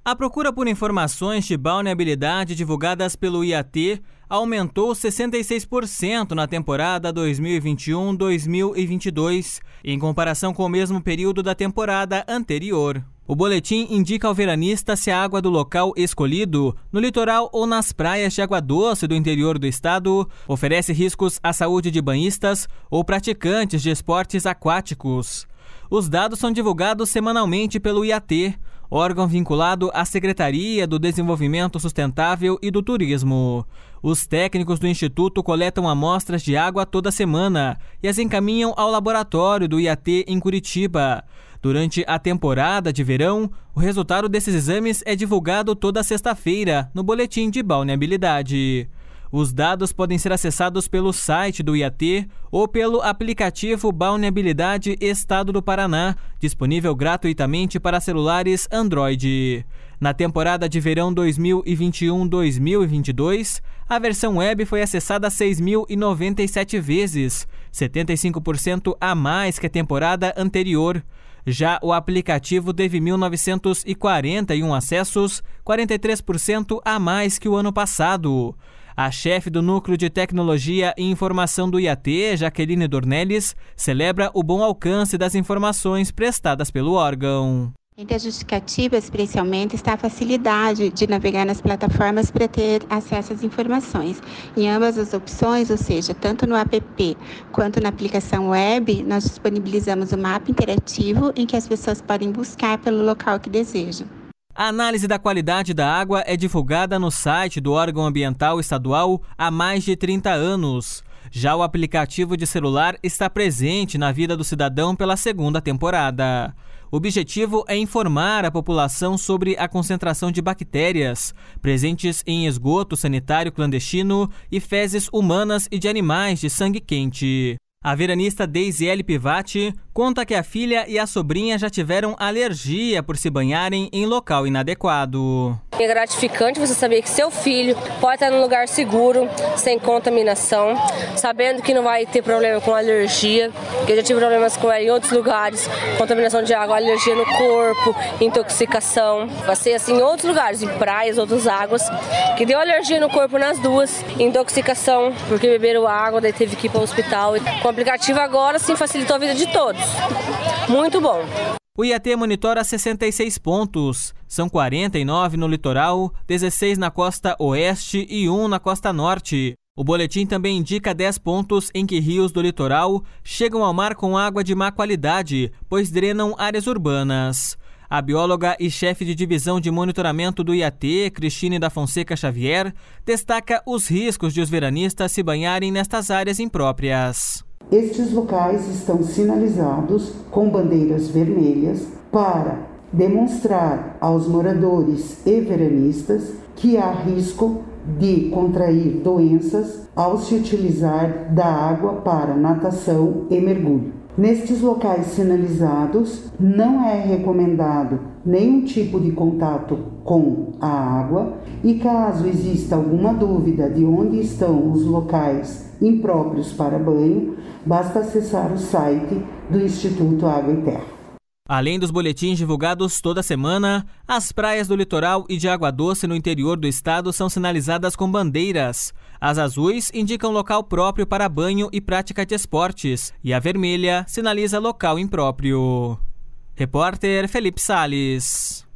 A procura por informações de balneabilidade divulgadas pelo IAT aumentou 66% na temporada 2021-2022, em comparação com o mesmo período da temporada anterior. O boletim indica ao veranista se a água do local escolhido, no litoral ou nas praias de água doce do interior do estado, oferece riscos à saúde de banhistas ou praticantes de esportes aquáticos. Os dados são divulgados semanalmente pelo IAT, órgão vinculado à Secretaria do Desenvolvimento Sustentável e do Turismo. Os técnicos do Instituto coletam amostras de água toda semana e as encaminham ao laboratório do IAT em Curitiba. Durante a temporada de verão, o resultado desses exames é divulgado toda sexta-feira no Boletim de Balneabilidade. Os dados podem ser acessados pelo site do IAT ou pelo aplicativo Balneabilidade Estado do Paraná, disponível gratuitamente para celulares Android. Na temporada de verão 2021-2022, a versão web foi acessada 6.097 vezes, 75% a mais que a temporada anterior. Já o aplicativo teve 1.941 acessos, 43% a mais que o ano passado. A chefe do Núcleo de Tecnologia e Informação do IAT, Jaqueline Dornelles, celebra o bom alcance das informações prestadas pelo órgão. Entre as justificativas, especialmente, está a facilidade de navegar nas plataformas para ter acesso às informações. Em ambas as opções, ou seja, tanto no app quanto na aplicação web, nós disponibilizamos um mapa interativo em que as pessoas podem buscar pelo local que desejam. A análise da qualidade da água é divulgada no site do órgão ambiental estadual há mais de 30 anos. Já o aplicativo de celular está presente na vida do cidadão pela segunda temporada. O objetivo é informar a população sobre a concentração de bactérias presentes em esgoto sanitário clandestino e fezes humanas e de animais de sangue quente. A veranista Deise L. Pivati conta que a filha e a sobrinha já tiveram alergia por se banharem em local inadequado. É gratificante você saber que seu filho pode estar num lugar seguro, sem contaminação, sabendo que não vai ter problema com alergia, que eu já tive problemas com ela em outros lugares, contaminação de água, alergia no corpo, intoxicação. Vai ser assim em outros lugares, em praias, outras águas, que deu alergia no corpo nas duas, intoxicação, porque beberam água, daí teve que ir para o hospital. Com o aplicativo agora sim facilitou a vida de todos. Muito bom. O IAT monitora 66 pontos. São 49 no litoral, 16 na costa oeste e 1 na costa norte. O boletim também indica 10 pontos em que rios do litoral chegam ao mar com água de má qualidade, pois drenam áreas urbanas. A bióloga e chefe de divisão de monitoramento do IAT, Cristine da Fonseca Xavier, destaca os riscos de os veranistas se banharem nestas áreas impróprias. Estes locais estão sinalizados com bandeiras vermelhas para demonstrar aos moradores e veranistas que há risco de contrair doenças ao se utilizar da água para natação e mergulho. Nestes locais sinalizados, não é recomendado nenhum tipo de contato com a água e caso exista alguma dúvida de onde estão os locais impróprios para banho, basta acessar o site do Instituto Água e Terra. Além dos boletins divulgados toda semana, as praias do litoral e de água doce no interior do estado são sinalizadas com bandeiras. As azuis indicam local próprio para banho e prática de esportes, e a vermelha sinaliza local impróprio. Repórter Felipe Salles.